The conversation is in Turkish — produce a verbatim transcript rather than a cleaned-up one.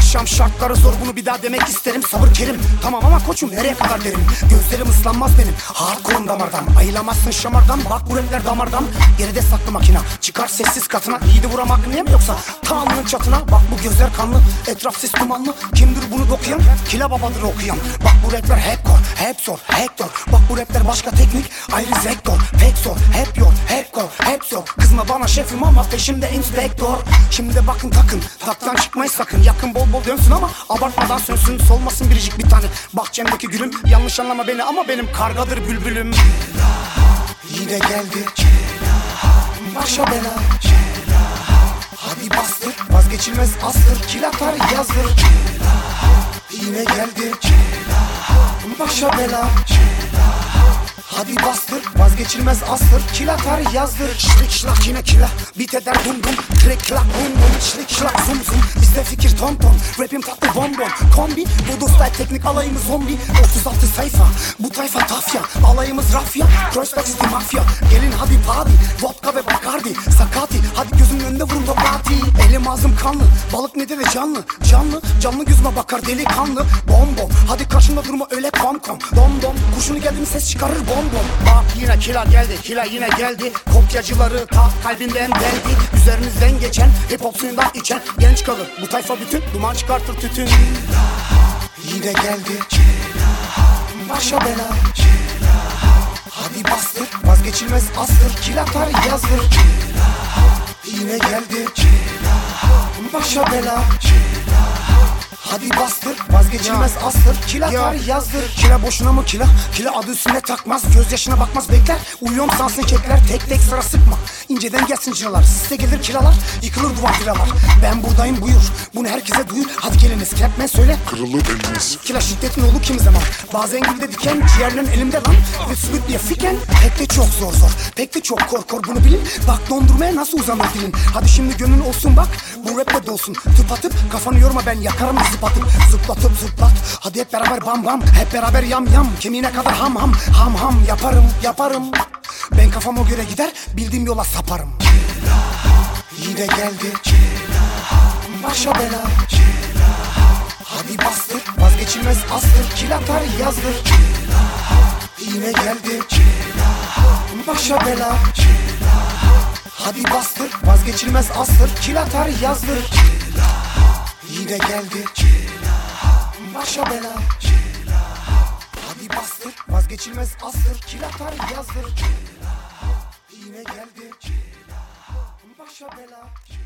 akşam şartları zor, bunu bir daha demek isterim. Sabır kerim, tamam ama koçum nereye kadar derim. Gözlerim ıslanmaz benim, hardcore'um damardan. Ayılamazsın şamardan, bak bu rapler damardan. Geride saklı makina, çıkar sessiz katına. Yiğidi vuram hakkını mi yoksa Tanrı'nın çatına? Bak bu gözler kanlı, etraf sis dumanlı. Kimdir bunu dokuyan? Kila babadır okuyan. Bak bu rapler hep kor, hep zor, hep zor. Bak bu rapler başka teknik, ayrı vektör. Pek zor, hep yor, hep kor, hep zor. Kızma bana şefim ama peşimde inspektör. Şimdi de bakın takın, taktan çıkmayın sakın. Yakın bol bol dönsün ama abartmadan sönsün. Solmasın biricik bir tane bahçemdeki gülüm. Yanlış anlama beni ama benim kargadır bülbülüm. Yine geldi başa bela. Hadi bastır, vazgeçilmez astır. Kil atar yazdır. Yine geldi başa bela. Hadi bastır, vazgeçilmez astır. Kil atar yazdır. Şlik şlak yine kila, bit eder dum dum. Krek klak bum bum, şlik şlak zum zum. Bizde fikir ton ton, rapim tatlı bonbon. Kombi, bu style teknik alayımız zombi. Otuz altı sayfa, bu tayfa tafya. Alayımız rafya, crossback city mafya. Gelin hadi party, vodka ve bacardi. Sakati, hadi gözümün önünde vurun topati. Elim ağzım kanlı, balık nedir de canlı. Canlı, canlı gözüme bakar delikanlı. Bom bom, hadi karşımda durma öyle kom kom. Dom dom, kurşunu geldi mi ses çıkarır bom bom. Bak yine kila geldi, kila yine geldi. Kopyacıları ta kalbinden deldi. Üzerinizden geçen, hip hop suyundan içen genç kalır, bu tayfa bütün duman çıkartır tütün. Yine geldi başa bela. Hadi bastır, vazgeçilmez astır. Kil atar yazdır. Yine geldi başa bela. Hadi bastır, vazgeçilmez astır. Kil atar yazdır. Kila boşuna mı kila? Kila adı üstüne takmaz, gözyaşına bakmaz bekler. Uyuyorum sansın kekler, tek tek sıra sıkma. İnceden gelsin cilalar, siste gelir kilalar. Yıkılır duvar vilalar, ben buradayım buyur. Bunu herkese duyur, hadi geliniz. Rapmen söyle, kırılır eliniz. Kila şiddetin olur kimi zaman. Bazen gibi de diken, ciğerlerin elimde lan. Ve sürüt diye fiken, pek de çok zor zor. Pek de çok kor kor bunu bilin. Bak dondurmaya nasıl uzanır dilin. Hadi şimdi gönlün olsun bak, bu rap de dolsun. Tıp atıp, kafanı yorma ben yakarım zıplatıp. Zıplatıp zıplat, hadi hep beraber bam bam. Hep beraber yam yam, kemiğine kadar ham ham. Ham ham yaparım, yaparım. Ben kafama göre gider, bildiğim yola saparım. Yine geldi başa bela. Hadi bastır, vazgeçilmez astır. Kil atar yazdır. Yine geldi başa bela. Hadi bastır, vazgeçilmez astır. Kil atar yazdır. Yine geldi başa bela. Hadi bastır, vazgeçilmez astır. Kil atar yazdır. Yine geldi başa bela.